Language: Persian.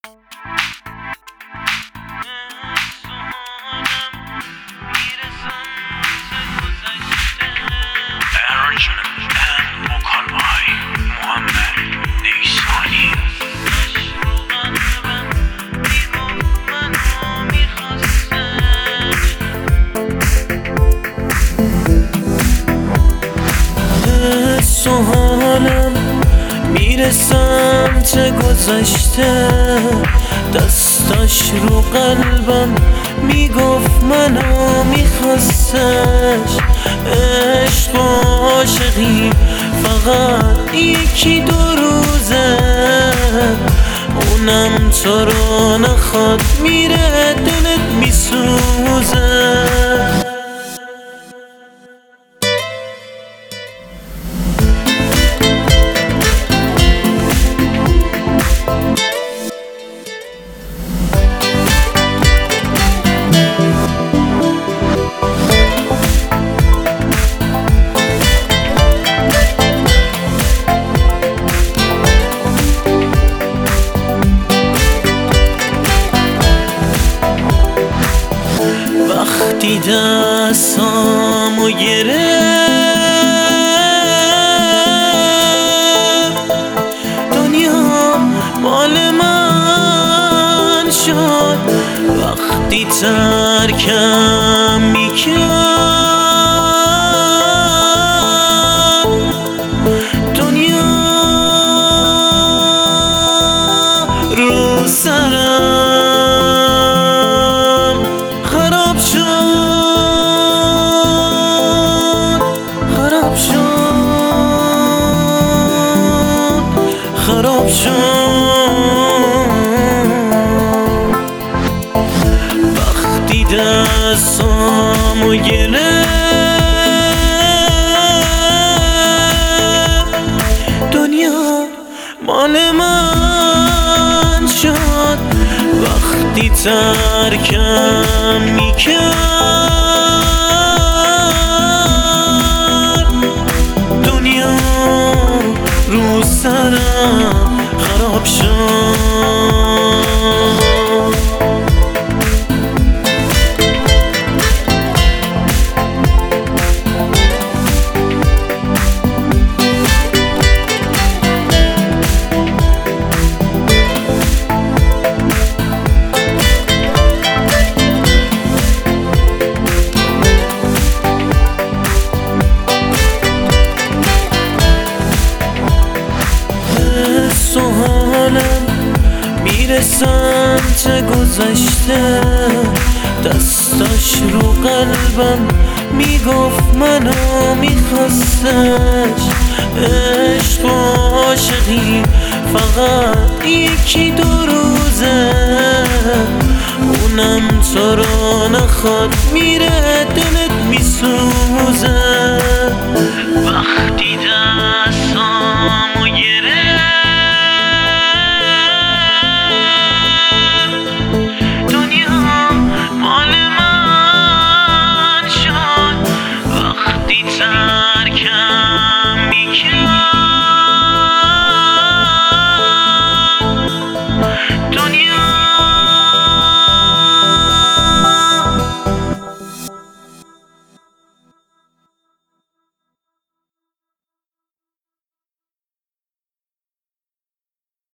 حس و حالم میره سمت گذشته، دستاش رو قلبم میگفت منو میخواستش. عشق و عاشقی فقط یکی دو روزه، اونم تو رو نخواد میره دلت میسوزه. وقتی دستامو گرفت دنیا مال من شد، وقتی ترکم میکرد دنیا رو سرم خراب شد، خراب شد، خراب شد. وقتی دستامو گرفت دنیا مال من شد، وقتی ترکم میکرد دنیا رو سرم خراب شد. حس و حالم میره سمت گذشته، دستاش رو قلبم میگفت منو میخواستش. عشق و عاشقی فقط یکی دو روزه، اونم تو رو نخواد میره دلت میسوزه.